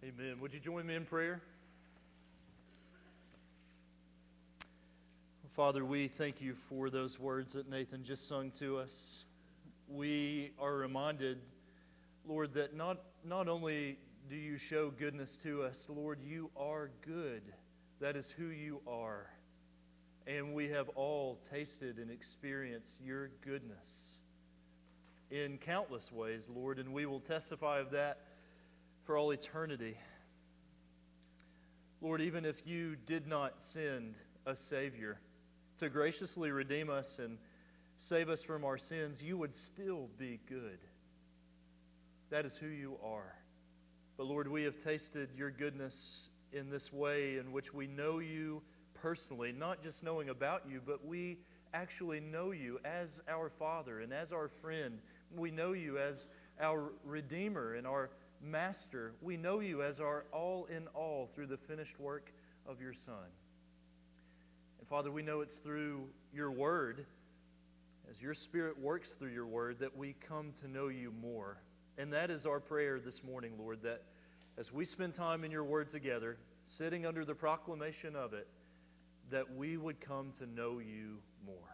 Amen. Would you join me in prayer? Father, we thank you for those words that Nathan just sung to us. We are reminded, Lord, that not only do you show goodness to us, Lord, you are good. That is who you are. And we have all tasted and experienced your goodness in countless ways, Lord, and we will testify of that for all eternity. Lord, even if you did not send a Savior to graciously redeem us and save us from our sins, you would still be good. That is who you are. But Lord, we have tasted your goodness in this way in which we know you personally, not just knowing about you, but we actually know you as our Father and as our friend. We know you as our Redeemer and our Master. We know you as our all in all through the finished work of your Son. And Father, we know it's through your Word, as your Spirit works through your Word, that we come to know you more. And that is our prayer this morning, Lord, that as we spend time in your Word together, sitting under the proclamation of it, that we would come to know you more.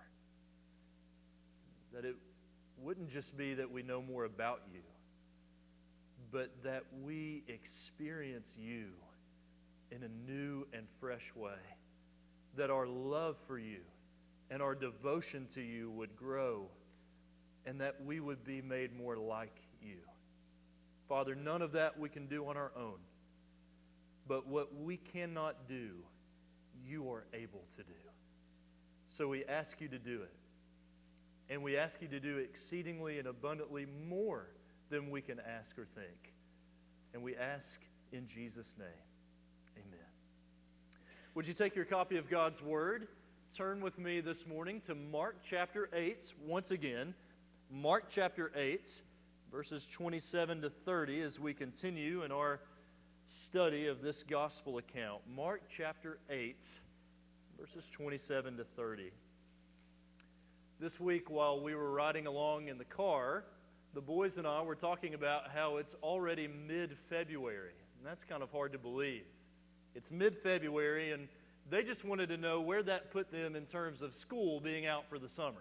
That it wouldn't just be that we know more about you, but that we experience you in a new and fresh way. That our love for you and our devotion to you would grow, and that we would be made more like you. Father, none of that we can do on our own, but what we cannot do, you are able to do. So we ask you to do it. And we ask you to do exceedingly and abundantly more than we can ask or think. And we ask in Jesus' name. Amen. Would you take your copy of God's Word? Turn with me this morning to Mark chapter 8 once again. Mark chapter 8, verses 27 to 30 as we continue in our study of this gospel account. Mark chapter 8, verses 27 to 30. This week, while we were riding along in the car, the boys and I were talking about how it's already mid-February. And that's kind of hard to believe. It's mid-February, and they just wanted to know where that put them in terms of school being out for the summer.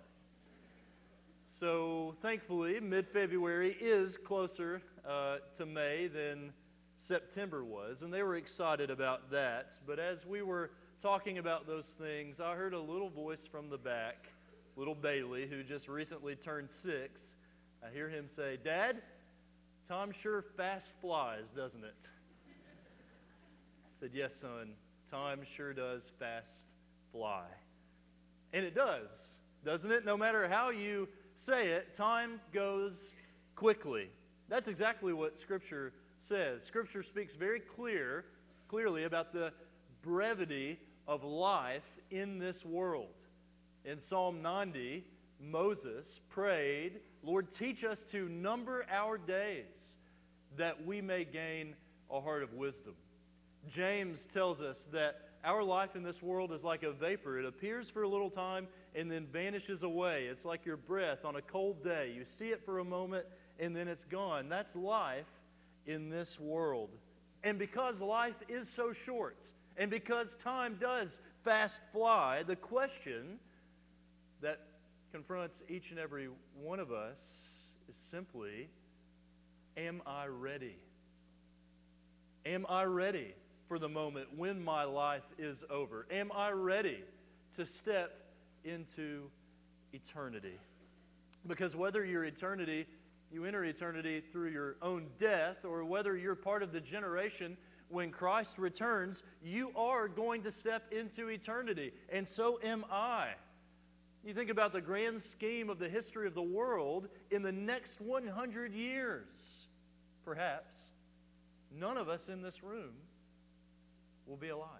So, thankfully, mid-February is closer to May than September was, and they were excited about that. But as we were talking about those things, I heard a little voice from the back, little Bailey, who just recently turned 6. I hear him say, "Dad, time sure fast flies, doesn't it?" I said, "Yes, son, time sure does fast fly." And it does, doesn't it? No matter how you say it, time goes quickly. That's exactly what Scripture says. Scripture speaks very clearly about the brevity of life in this world. In Psalm 90, Moses prayed, "Lord, teach us to number our days, that we may gain a heart of wisdom." James tells us that our life in this world is like a vapor. It appears for a little time and then vanishes away. It's like your breath on a cold day. You see it for a moment and then it's gone. That's life in this world. And because life is so short, and because time does fast fly, the question that confronts each and every one of us is simply, am I ready? Am I ready for the moment when my life is over? Am I ready to step into eternity? Because whether you enter eternity through your own death, or whether you're part of the generation when Christ returns, you are going to step into eternity. And so am I. You think about the grand scheme of the history of the world in the next 100 years, perhaps none of us in this room will be alive.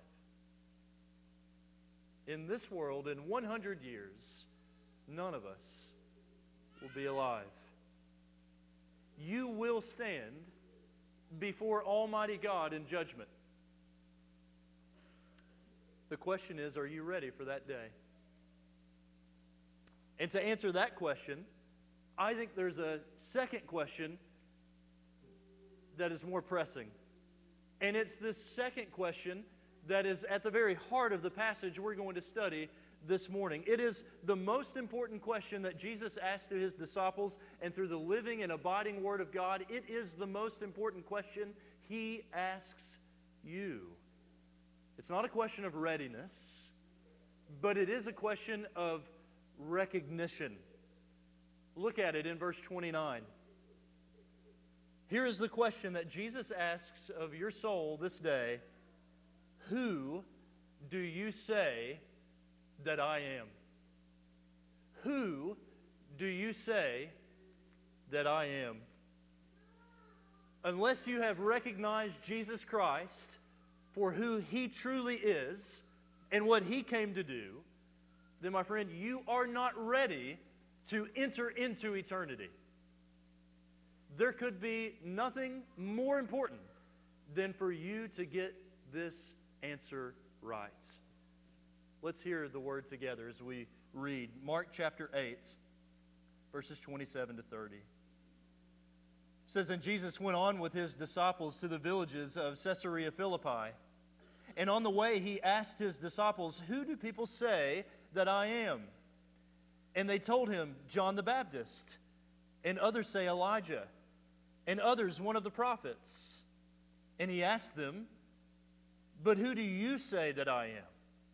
In this world, in 100 years, none of us will be alive. You will stand before Almighty God in judgment. The question is, are you ready for that day? And to answer that question, I think there's a second question that is more pressing. And it's this second question that is at the very heart of the passage we're going to study this morning. It is the most important question that Jesus asked to his disciples, and through the living and abiding Word of God, it is the most important question he asks you. It's not a question of readiness, but it is a question of recognition. Look at it in verse 29. Here is the question that Jesus asks of your soul this day: who do you say that I am? Who do you say that I am? Unless you have recognized Jesus Christ for who He truly is and what He came to do, then, my friend, you are not ready to enter into eternity. There could be nothing more important than for you to get this answer right. Let's hear the word together as we read Mark chapter 8, verses 27 to 30. It says, "And Jesus went on with his disciples to the villages of Caesarea Philippi. And on the way he asked his disciples, 'Who do people say that I am?' And they told him, 'John the Baptist, and others say Elijah, and others one of the prophets.' And he asked them, 'But who do you say that I am?'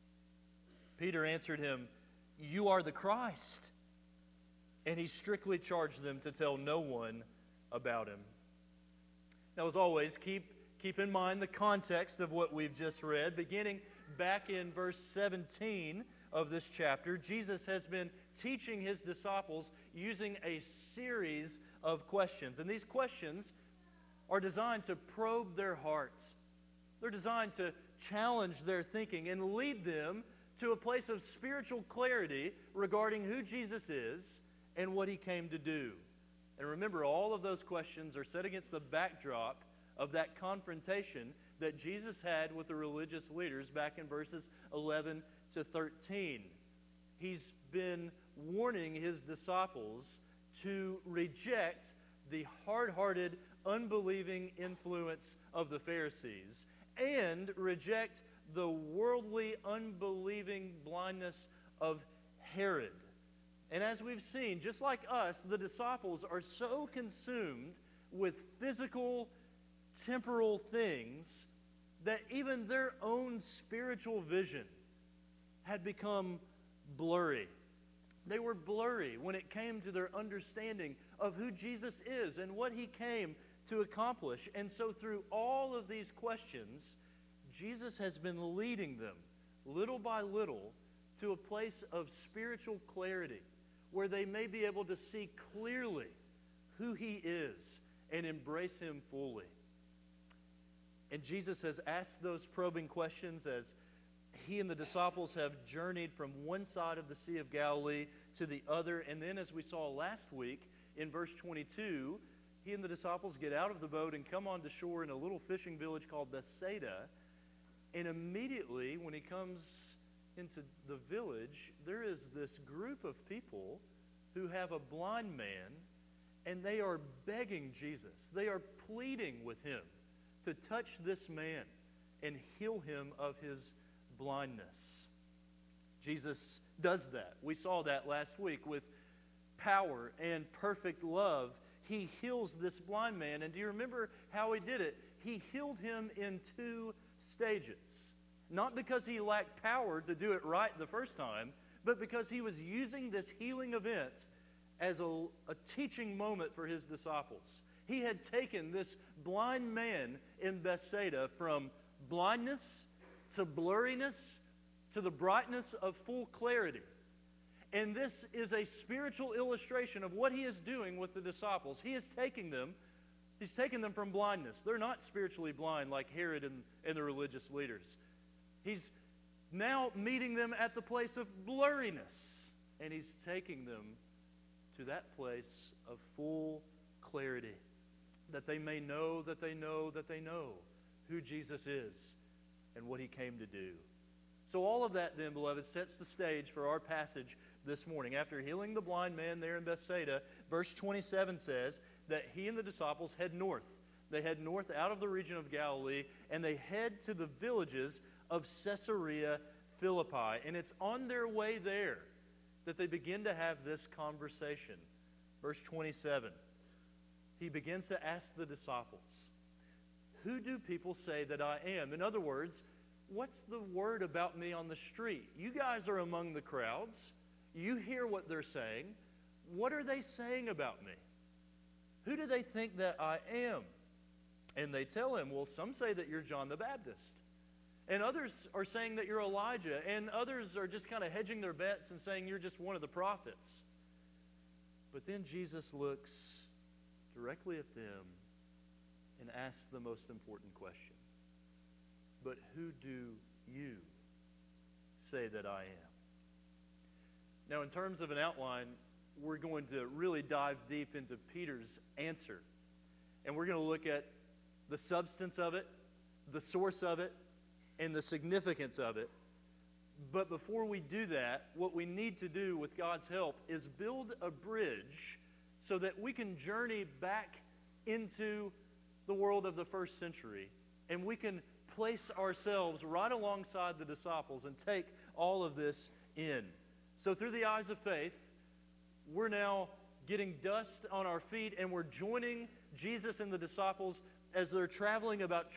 Peter answered him, 'You are the Christ.' And he strictly charged them to tell no one about him." Now, as always, keep in mind the context of what we've just read. Beginning back in verse 17 of this chapter, Jesus has been teaching his disciples using a series of questions. And these questions are designed to probe their hearts. They're designed to challenge their thinking and lead them to a place of spiritual clarity regarding who Jesus is and what he came to do. And remember, all of those questions are set against the backdrop of that confrontation that Jesus had with the religious leaders back in verses 11 to 13. He's been warning his disciples to reject the hard-hearted, unbelieving influence of the Pharisees and reject the worldly, unbelieving blindness of Herod. And as we've seen, just like us, the disciples are so consumed with physical, temporal things that even their own spiritual vision had become blurry. They were blurry when it came to their understanding of who Jesus is and what he came to accomplish. And so through all of these questions, Jesus has been leading them, little by little, to a place of spiritual clarity, where they may be able to see clearly who he is and embrace him fully. And Jesus has asked those probing questions as he and the disciples have journeyed from one side of the Sea of Galilee to the other. And then, as we saw last week, in verse 22, he and the disciples get out of the boat and come onto shore in a little fishing village called Bethsaida. And immediately, when he comes into the village, there is this group of people who have a blind man, and they are begging Jesus. They are pleading with him to touch this man and heal him of his blindness. Jesus does that. We saw that last week with power and perfect love. He heals this blind man, and do you remember how he did it? He healed him in 2 stages. Not because he lacked power to do it right the first time, but because he was using this healing event as a teaching moment for his disciples. He had taken this blind man in Bethsaida from blindness to blurriness to the brightness of full clarity. And this is a spiritual illustration of what he is doing with the disciples. He's taking them from blindness. They're not spiritually blind like Herod and the religious leaders. He's now meeting them at the place of blurriness, and he's taking them to that place of full clarity, that they may know that they know that they know who Jesus is and what he came to do. So all of that then, beloved, sets the stage for our passage this morning. After healing the blind man there in Bethsaida, verse 27 says that he and the disciples head north. They head north out of the region of Galilee, and they head to the villages of Caesarea Philippi. And it's on their way there that they begin to have this conversation. Verse 27, he begins to ask the disciples, "Who do people say that I am?" In other words, what's the word about me on the street? You guys are among the crowds. You hear what they're saying. What are they saying about me? Who do they think that I am? And they tell him, well, some say that you're John the Baptist. And others are saying that you're Elijah. And others are just kind of hedging their bets and saying you're just one of the prophets. But then Jesus looks directly at them and asks the most important question. But who do you say that I am? Now, in terms of an outline, we're going to really dive deep into Peter's answer. And we're going to look at the substance of it, the source of it, and the significance of it. But before we do that, what we need to do with God's help is build a bridge so that we can journey back into the world of the first century, and we can place ourselves right alongside the disciples and take all of this in. So through the eyes of faith, we're now getting dust on our feet, and we're joining Jesus and the disciples as they're traveling about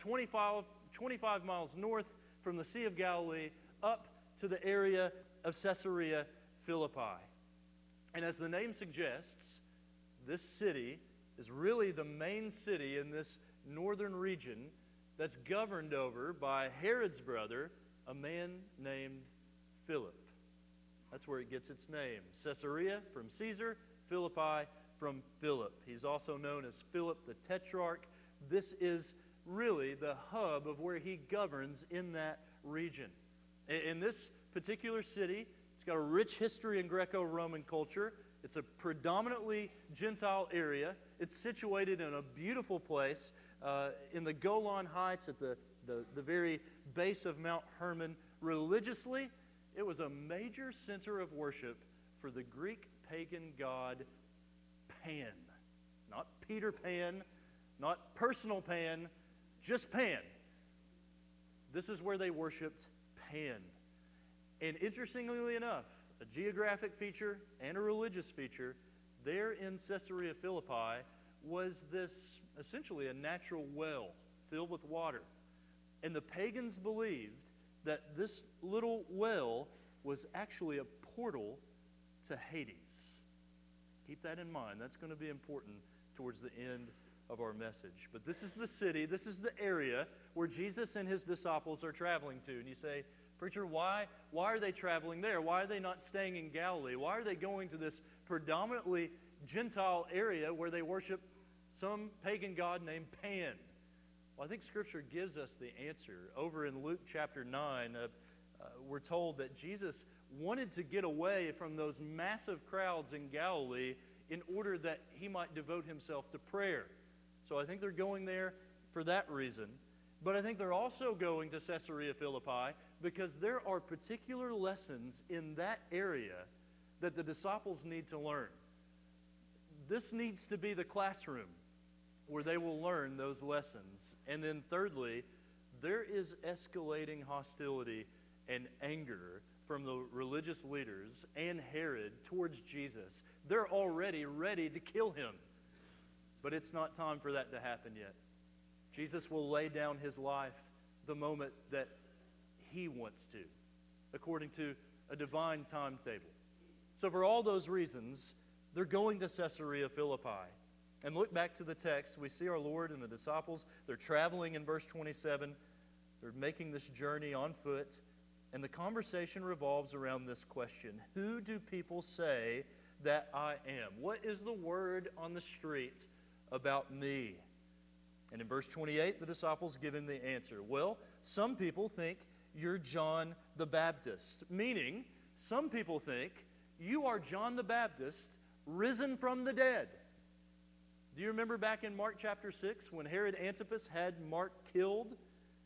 25 miles north from the Sea of Galilee up to the area of Caesarea Philippi. And as the name suggests, this city is really the main city in this northern region that's governed over by Herod's brother, a man named Philip. That's where it gets its name. Caesarea from Caesar, Philippi from Philip. He's also known as Philip the Tetrarch. This is really the hub of where he governs in that region. In this particular city, it's got a rich history in Greco-Roman culture. It's a predominantly Gentile area. It's situated in a beautiful place in the Golan Heights at the very base of Mount Hermon. Religiously, it was a major center of worship for the Greek pagan god Pan. Not Peter Pan, not personal Pan, just Pan. This is where they worshiped Pan. And interestingly enough, a geographic feature and a religious feature there in Caesarea Philippi was this essentially a natural well filled with water. And the pagans believed that this little well was actually a portal to Hades. Keep that in mind. That's going to be important towards the end of our message. But this is the city, this is the area where Jesus and his disciples are traveling to. And you say, preacher, why are they traveling there? Why are they not staying in Galilee? Why are they going to this predominantly Gentile area where they worship some pagan god named Pan? Well, I think Scripture gives us the answer. Over in Luke chapter 9, we're told that Jesus wanted to get away from those massive crowds in Galilee in order that he might devote himself to prayer. So I think they're going there for that reason. But I think they're also going to Caesarea Philippi because there are particular lessons in that area that the disciples need to learn. This needs to be the classroom where they will learn those lessons. And then thirdly, there is escalating hostility and anger from the religious leaders and Herod towards Jesus. They're already ready to kill him. But it's not time for that to happen yet. Jesus will lay down his life the moment that he wants to, according to a divine timetable. So for all those reasons, they're going to Caesarea Philippi. And look back to the text. We see our Lord and the disciples. They're traveling in verse 27. They're making this journey on foot. And the conversation revolves around this question. Who do people say that I am? What is the word on the street about me? And in verse 28, the disciples give him the answer. Well, some people think you're John the Baptist, meaning some people think you are John the Baptist risen from the dead. Do you remember back in Mark chapter 6 when Herod Antipas had Mark killed?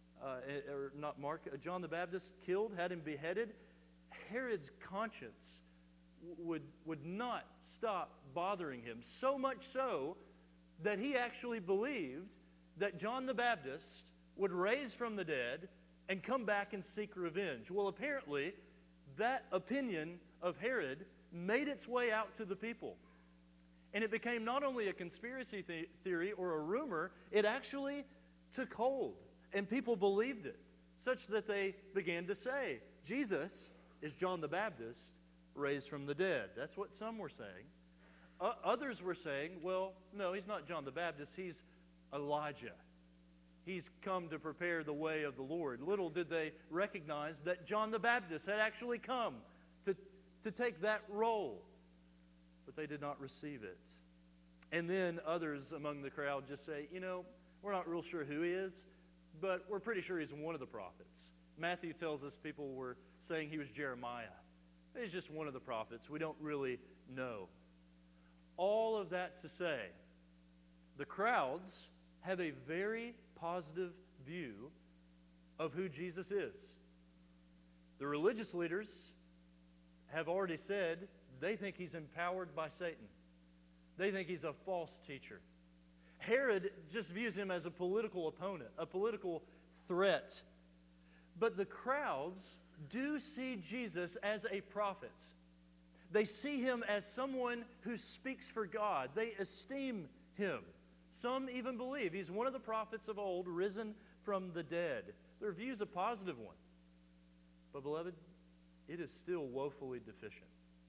John the Baptist killed, had him beheaded? Herod's conscience would not stop bothering him, so much so that he actually believed that John the Baptist would raise from the dead and come back and seek revenge. Well, apparently, that opinion of Herod made its way out to the people. And it became not only a conspiracy theory or a rumor, it actually took hold. And people believed it, such that they began to say, Jesus is John the Baptist raised from the dead. That's what some were saying. Others were saying, well, no, he's not John the Baptist, he's Elijah. He's come to prepare the way of the Lord. Little did they recognize that John the Baptist had actually come to take that role. But they did not receive it. And then others among the crowd just say, we're not real sure who he is, but we're pretty sure he's one of the prophets. Matthew tells us people were saying he was Jeremiah. He's just one of the prophets. We don't really know. All of that to say, the crowds have a very positive view of who Jesus is. The religious leaders have already said they think he's empowered by Satan. They think he's a false teacher. Herod just views him as a political opponent, a political threat. But the crowds do see Jesus as a prophet. They see him as someone who speaks for God. They esteem him. Some even believe he's one of the prophets of old risen from the dead. Their view is a positive one. But beloved, it is still woefully deficient.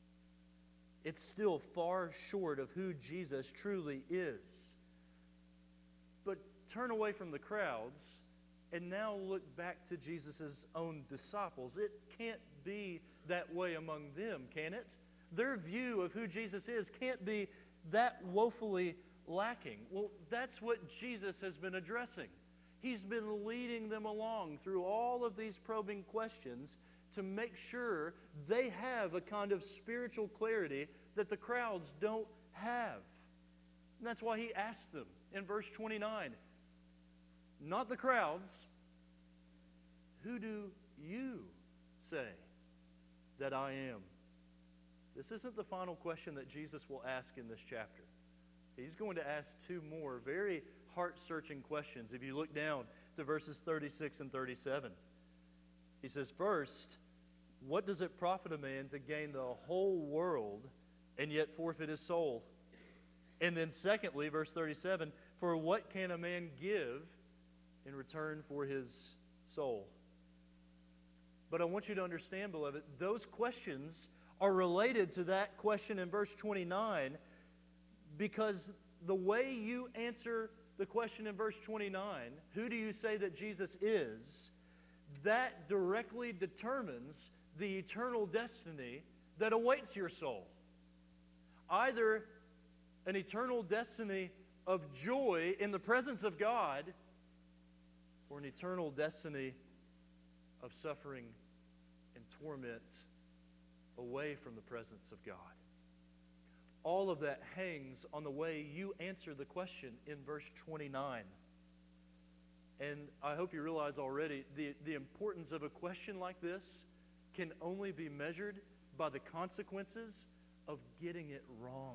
It's still far short of who Jesus truly is. But turn away from the crowds and now look back to Jesus' own disciples. It can't be that way among them, can it? Their view of who Jesus is can't be that woefully lacking. Well, that's what Jesus has been addressing. He's been leading them along through all of these probing questions to make sure they have a kind of spiritual clarity that the crowds don't have. And that's why he asked them in verse 29, not the crowds, who do you say that I am? This isn't the final question that Jesus will ask in this chapter. He's going to ask two more very heart-searching questions. If you look down to verses 36 and 37, he says, first, what does it profit a man to gain the whole world and yet forfeit his soul? And then secondly, verse 37, for what can a man give in return for his soul? But I want you to understand, beloved, those questions are related to that question in verse 29, because the way you answer the question in verse 29, who do you say that Jesus is, that directly determines the eternal destiny that awaits your soul. Either an eternal destiny of joy in the presence of God, or an eternal destiny of suffering and torment away from the presence of God. All of that hangs on the way you answer the question in verse 29. And I hope you realize already the importance of a question like this can only be measured by the consequences of getting it wrong.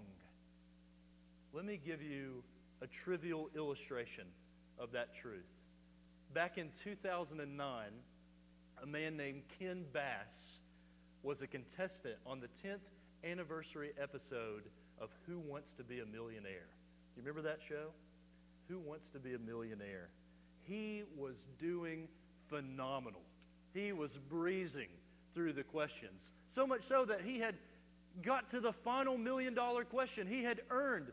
Let me give you a trivial illustration of that truth. Back in 2009, a man named Ken Bass was a contestant on the 10th anniversary episode of Who Wants to Be a Millionaire? You remember that show? Who Wants to Be a Millionaire? He was doing phenomenal. He was breezing through the questions. So much so that he had got to the final $1 million question. He had earned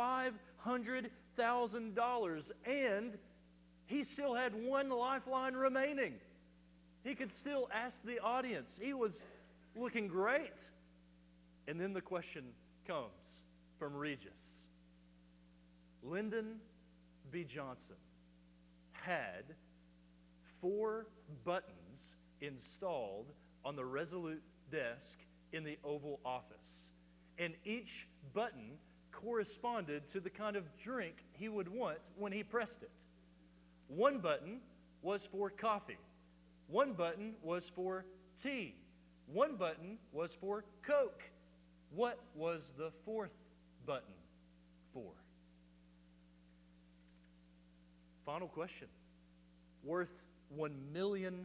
$500,000 and he still had one lifeline remaining. He could still ask the audience. He was looking great. And then the question comes from Regis. Lyndon B. Johnson had 4 buttons installed on the Resolute desk in the Oval Office. And each button corresponded to the kind of drink he would want when he pressed it. One button was for coffee. One button was for tea. One button was for Coke. What was the 4th button for? final question, worth $1 million.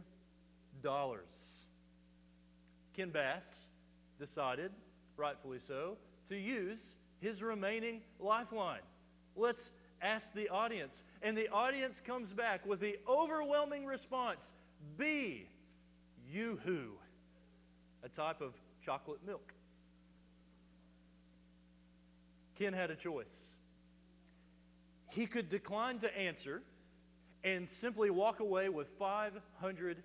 Ken Bass decided, rightfully so, to use his remaining lifeline. Let's ask the audience. And the audience comes back with the overwhelming response, B, Yoo-hoo, a type of chocolate milk. Ken had a choice. He could decline to answer and simply walk away with $500,000.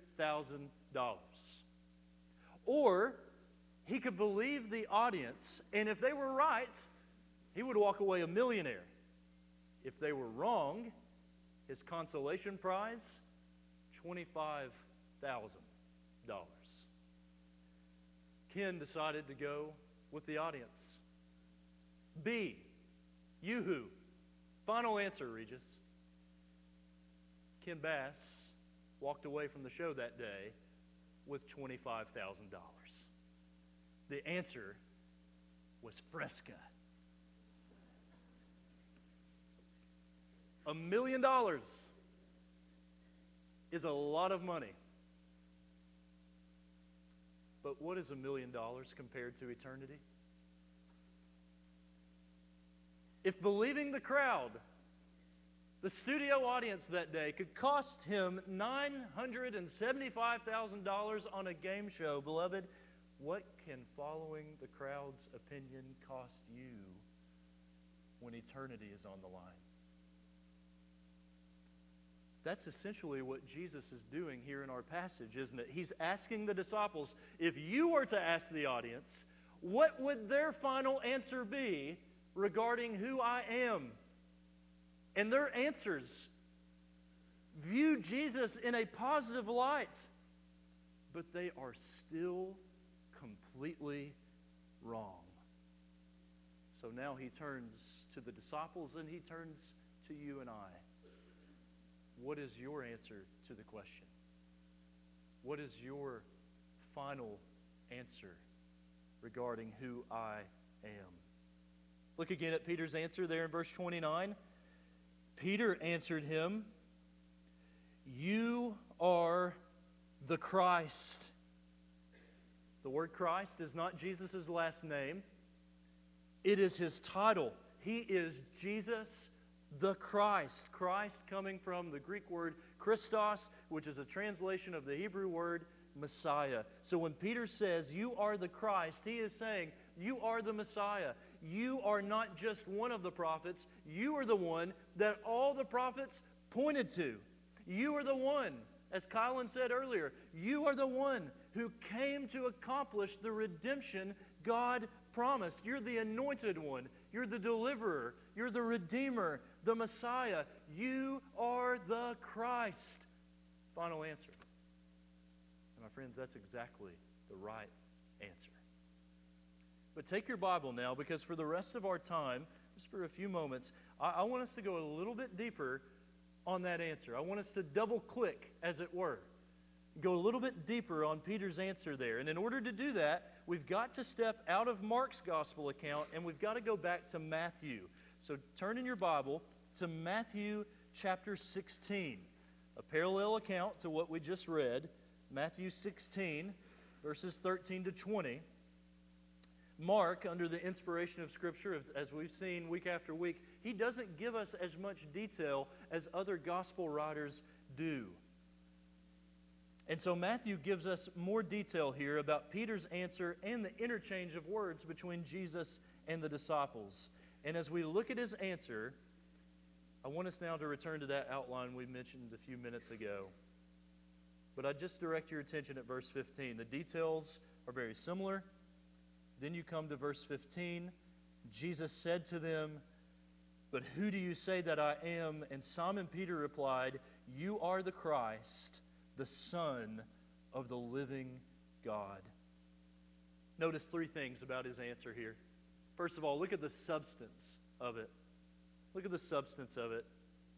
Or he could believe the audience, and if they were right, he would walk away a millionaire. If they were wrong, his consolation prize, $25,000. Ken decided to go with the audience. B, Yoo-hoo. Final answer, Regis. Ken Bass walked away from the show that day with $25,000. The answer was Fresca. $1 million is a lot of money. But what is $1 million compared to eternity? If believing the crowd, the studio audience that day, could cost him $975,000 on a game show, beloved, what can following the crowd's opinion cost you when eternity is on the line? That's essentially what Jesus is doing here in our passage, isn't it? He's asking the disciples, if you were to ask the audience, what would their final answer be regarding who I am? And their answers view Jesus in a positive light, but they are still completely wrong. So now he turns to the disciples and he turns to you and I. What is your answer to the question? What is your final answer regarding who I am? Look again at Peter's answer there in verse 29. Peter answered him, "You are the Christ." The word Christ is not Jesus' last name. It is his title. He is Jesus the Christ. Christ coming from the Greek word Christos, which is a translation of the Hebrew word Messiah. So when Peter says, "You are the Christ," he is saying, you are the Messiah. You are not just one of the prophets. You are the one that all the prophets pointed to. You are the one, as Kylan said earlier, you are the one who came to accomplish the redemption God promised. You're the anointed one. You're the deliverer. You're the redeemer, the Messiah. You are the Christ. Final answer. And my friends, that's exactly the right answer. But take your Bible now, because for the rest of our time, just for a few moments, I want us to go a little bit deeper on that answer. I want us to double click, as it were. Go a little bit deeper on Peter's answer there. And in order to do that, we've got to step out of Mark's gospel account and we've got to go back to Matthew. So turn in your Bible to Matthew chapter 16, a parallel account to what we just read. Matthew 16, verses 13 to 20. Mark, under the inspiration of Scripture, as we've seen week after week, he doesn't give us as much detail as other gospel writers do. And so Matthew gives us more detail here about Peter's answer and the interchange of words between Jesus and the disciples. And as we look at his answer, I want us now to return to that outline we mentioned a few minutes ago. But I just direct your attention at verse 15. The details are very similar. Then you come to verse 15. Jesus said to them, "But who do you say that I am?" And Simon Peter replied, "You are the Christ, the Son of the living God." Notice three things about his answer here. First of all, look at the substance of it. Look at the substance of it.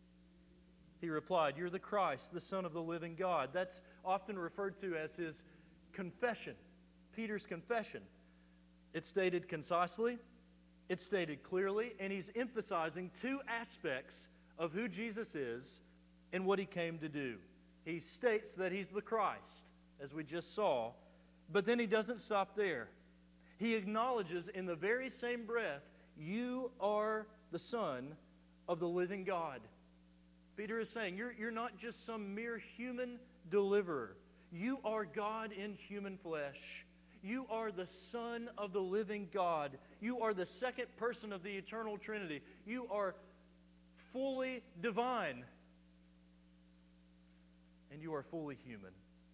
He replied, "You're the Christ, the Son of the living God." That's often referred to as his confession, Peter's confession. It's stated concisely, it's stated clearly, and he's emphasizing two aspects of who Jesus is and what he came to do. He states that he's the Christ, as we just saw, but then he doesn't stop there. He acknowledges in the very same breath, you are the Son of the living God. Peter is saying, you're not just some mere human deliverer. You are God in human flesh. You are the Son of the living God. You are the second person of the eternal Trinity. You are fully divine. And you are fully human.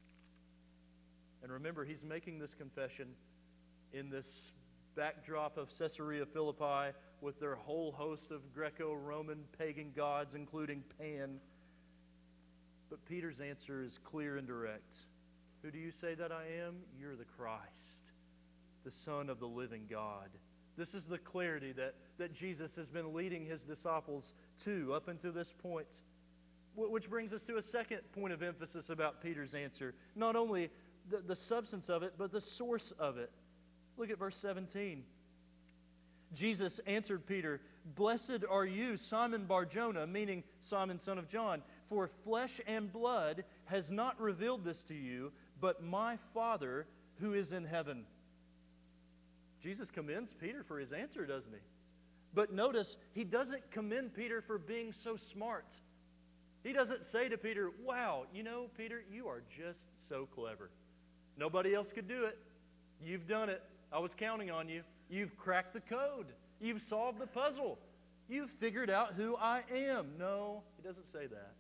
And remember, he's making this confession in this backdrop of Caesarea Philippi with their whole host of Greco-Roman pagan gods, including Pan. But Peter's answer is clear and direct. Who do you say that I am? You're the Christ, the Son of the living God. This is the clarity that Jesus has been leading his disciples to up until this point. Which brings us to a second point of emphasis about Peter's answer. Not only the substance of it, but the source of it. Look at verse 17. Jesus answered Peter, "Blessed are you, Simon Bar-Jonah," meaning Simon, son of John, "for flesh and blood has not revealed this to you, but my Father who is in heaven." Jesus commends Peter for his answer, doesn't he? But notice, he doesn't commend Peter for being so smart. He doesn't say to Peter, "Wow, you know, Peter, you are just so clever. Nobody else could do it. You've done it. I was counting on you. You've cracked the code. You've solved the puzzle. You've figured out who I am." No, he doesn't say that.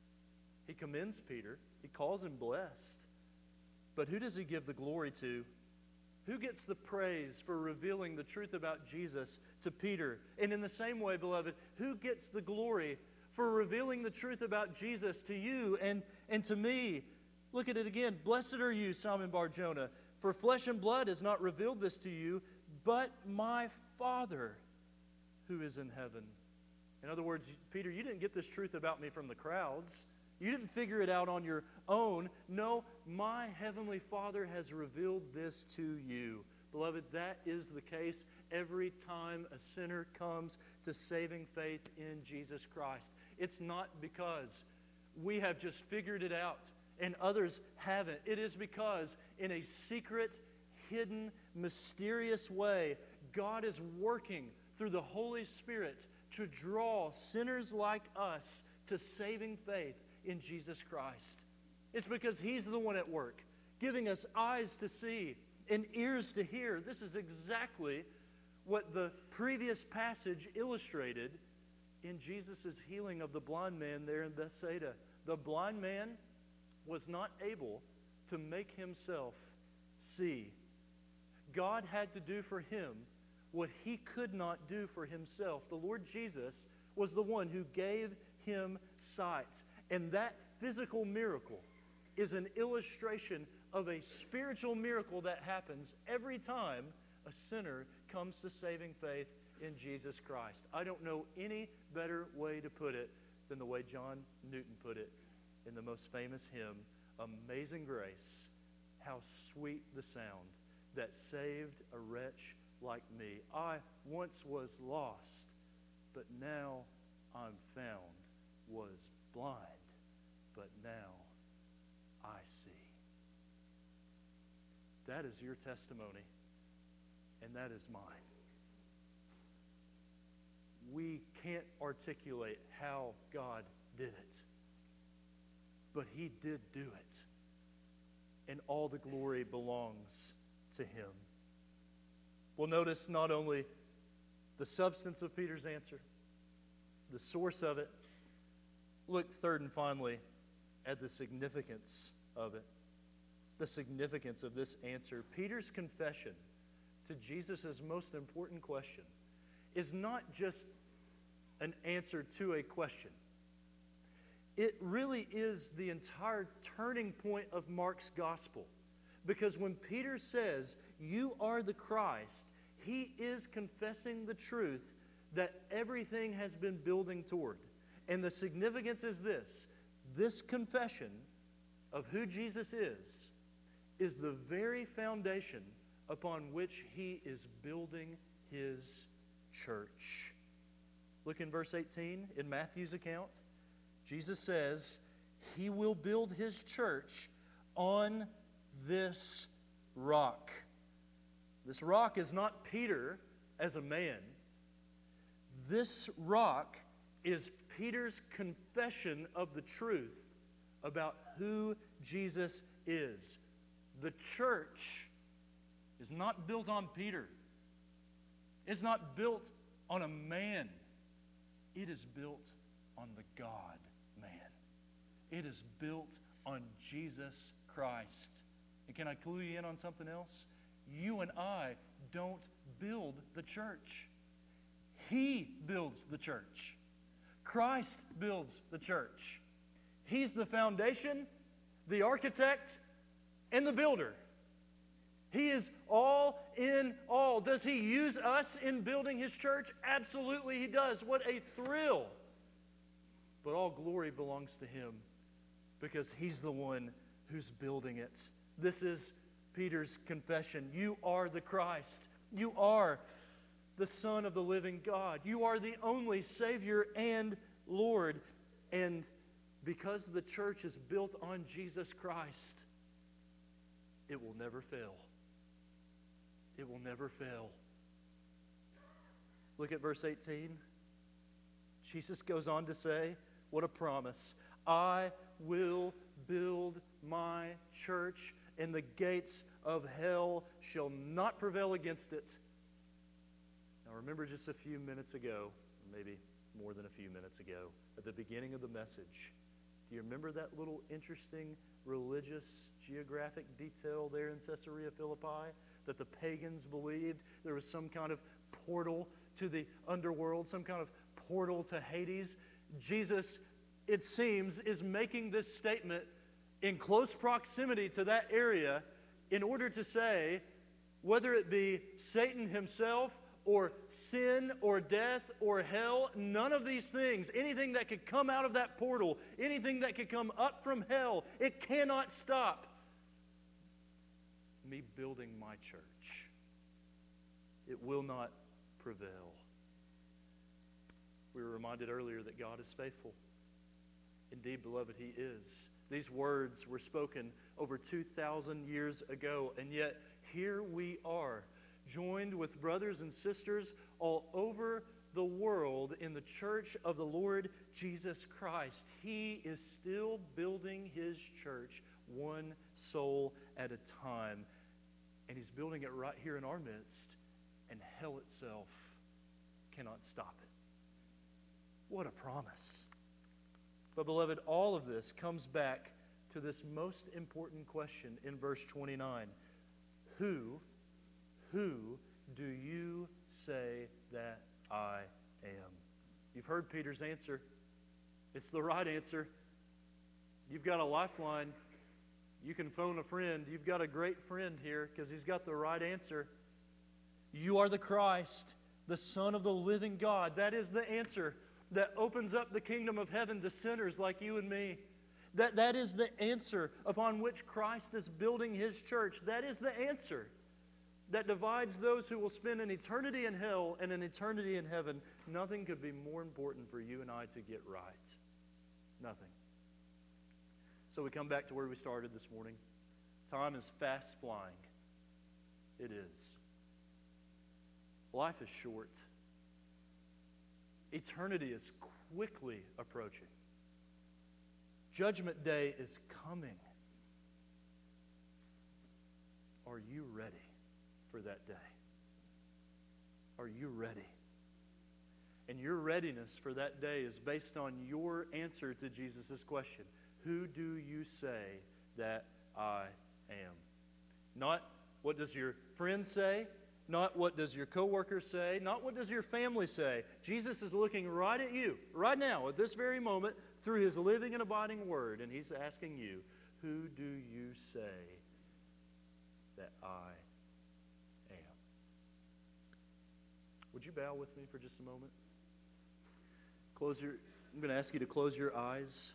He commends Peter. He calls him blessed. But who does he give the glory to? Who gets the praise for revealing the truth about Jesus to Peter? And in the same way, beloved, who gets the glory for revealing the truth about Jesus to you and to me? Look at it again. "Blessed are you, Simon Bar-Jonah, for flesh and blood has not revealed this to you, but my Father who is in heaven." In other words, Peter, you didn't get this truth about me from the crowds. You didn't figure it out on your own. No, my heavenly Father has revealed this to you. Beloved, that is the case every time a sinner comes to saving faith in Jesus Christ. It's not because we have just figured it out and others haven't. It is because in a secret, hidden, mysterious way, God is working through the Holy Spirit to draw sinners like us to saving faith in Jesus Christ. It's because he's the one at work, giving us eyes to see and ears to hear. This is exactly what the previous passage illustrated in Jesus' healing of the blind man there in Bethsaida. The blind man was not able to make himself see. God had to do for him what he could not do for himself. The Lord Jesus was the one who gave him sight. And that physical miracle is an illustration of a spiritual miracle that happens every time a sinner comes to saving faith in Jesus Christ. I don't know any better way to put it than the way John Newton put it in the most famous hymn, "Amazing Grace, how sweet the sound that saved a wretch like me. I once was lost, but now I'm found, was blind, but now I see." That is your testimony, and that is mine. We can't articulate how God did it, but he did do it, and all the glory belongs to him. Well, notice not only the substance of Peter's answer, the source of it. Look, third and finally, at the significance of it. The significance of this answer. Peter's confession to Jesus' most important question is not just an answer to a question. It really is the entire turning point of Mark's gospel. Because when Peter says, "You are the Christ," he is confessing the truth that everything has been building toward. And the significance is this: this confession of who Jesus is the very foundation upon which he is building his church. Look in verse 18 in Matthew's account. Jesus says He will build His church on this rock. This rock is not Peter as a man. This rock is Peter's confession of the truth about who Jesus is. The church is not built on Peter. It's not built on a man. It is built on the God-man. It is built on Jesus Christ. And can I clue you in on something else? You and I don't build the church. He builds the church. Christ builds the church. He's the foundation, the architect, and the builder. He is all in all. Does He use us in building His church? Absolutely He does. What a thrill. But all glory belongs to Him because He's the one who's building it. This is Peter's confession. You are the Christ. You are the Son of the living God. You are the only Savior and Lord. And because the church is built on Jesus Christ, it will never fail. It will never fail. Look at verse 18. Jesus goes on to say, what a promise. I will build my church, and the gates of hell shall not prevail against it. Now remember just a few minutes ago, maybe more than a few minutes ago, at the beginning of the message, do you remember that little interesting religious geographic detail there in Caesarea Philippi? That the pagans believed there was some kind of portal to the underworld, some kind of portal to Hades. Jesus, it seems, is making this statement in close proximity to that area in order to say, whether it be Satan himself or sin or death or hell, none of these things, anything that could come out of that portal, anything that could come up from hell, it cannot stop me building my church. It will not prevail. We were reminded earlier that God is faithful. Indeed, beloved, He is. These words were spoken over 2,000 years ago, and yet here we are, joined with brothers and sisters all over the world in the church of the Lord Jesus Christ. He is still building His church one soul at a time. And He's building it right here in our midst, and hell itself cannot stop it. What a promise. But beloved, all of this comes back to this most important question in verse 29. Who do you say that I am? You've heard Peter's answer. It's the right answer. You've got a lifeline. You can phone a friend. You've got a great friend here because he's got the right answer. You are the Christ, the Son of the living God. That is the answer that opens up the kingdom of heaven to sinners like you and me. That is the answer upon which Christ is building His church. That is the answer that divides those who will spend an eternity in hell and an eternity in heaven. Nothing could be more important for you and I to get right. Nothing. So we come back to where we started this morning. Time is fast flying. It is. Life is short. Eternity is quickly approaching. Judgment Day is coming. Are you ready for that day? Are you ready? And your readiness for that day is based on your answer to Jesus' question. Who do you say that I am? Not what does your friend say, not what does your coworker say, not what does your family say. Jesus is looking right at you, right now, at this very moment, through His living and abiding Word, and He's asking you, who do you say that I am? Would you bow with me for just a moment? I'm going to ask you to close your eyes.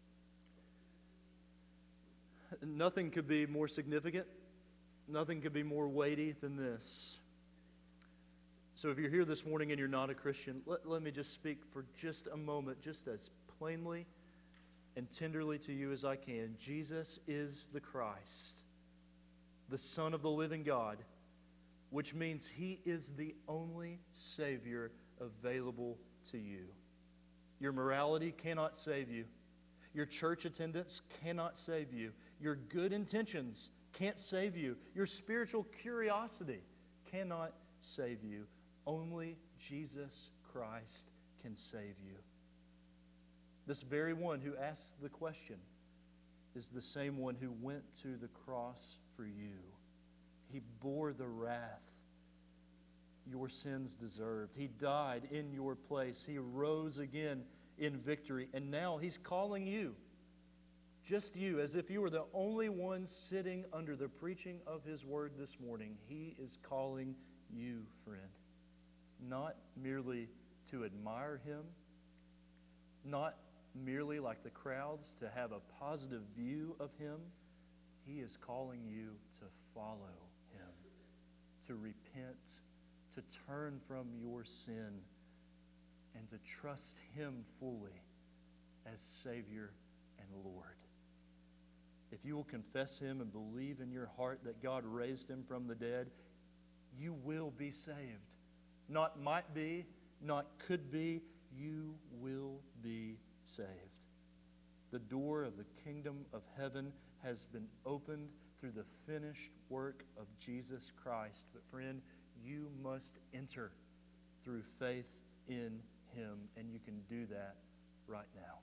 Nothing could be more significant. Nothing could be more weighty than this. So if you're here this morning and you're not a Christian, let me just speak for just a moment, just as plainly and tenderly to you as I can, Jesus is the Christ, the Son of the living God, which means He is the only Savior available to you. Your morality cannot save you. Your church attendance cannot save you. Your good intentions can't save you. Your spiritual curiosity cannot save you. Only Jesus Christ can save you. This very one who asked the question is the same one who went to the cross for you. He bore the wrath your sins deserved. He died in your place. He rose again in victory. And now He's calling you, just you, as if you were the only one sitting under the preaching of His word this morning. He is calling you, friend, not merely to admire Him, not merely like the crowds to have a positive view of Him. He is calling you to follow Him, to repent, to turn from your sin, and to trust Him fully as Savior and Lord. If you will confess Him and believe in your heart that God raised Him from the dead, you will be saved. Not might be, not could be, you will be saved. The door of the kingdom of heaven has been opened through the finished work of Jesus Christ. But friend, you must enter through faith in Him, and you can do that right now.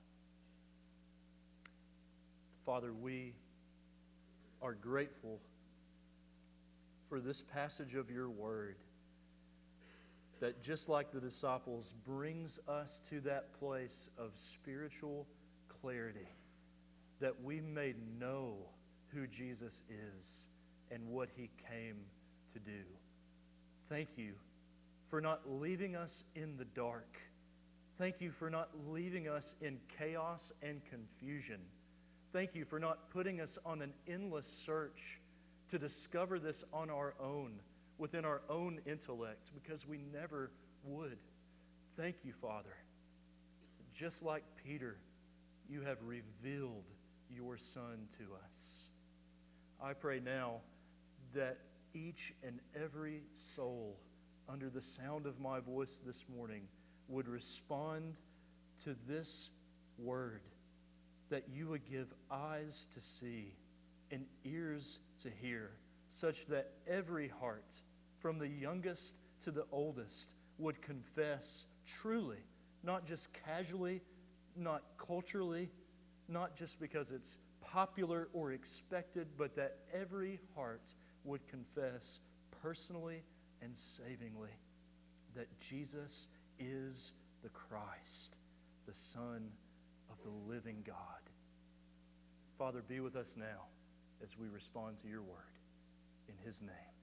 Father, we are grateful for this passage of your word that, just like the disciples, brings us to that place of spiritual clarity, that we may know who Jesus is and what He came to do. Thank you for not leaving us in the dark. Thank you for not leaving us in chaos and confusion. Thank you for not putting us on an endless search to discover this on our own, within our own intellect, because we never would. Thank you, Father. Just like Peter, you have revealed your Son to us. I pray now that each and every soul under the sound of my voice this morning would respond to this word, that you would give eyes to see and ears to hear, such that every heart, from the youngest to the oldest, would confess truly, not just casually, not culturally, not just because it's popular or expected, but that every heart would confess personally and savingly that Jesus is the Christ, the Son of the living God. Father, be with us now as we respond to your word. In His name.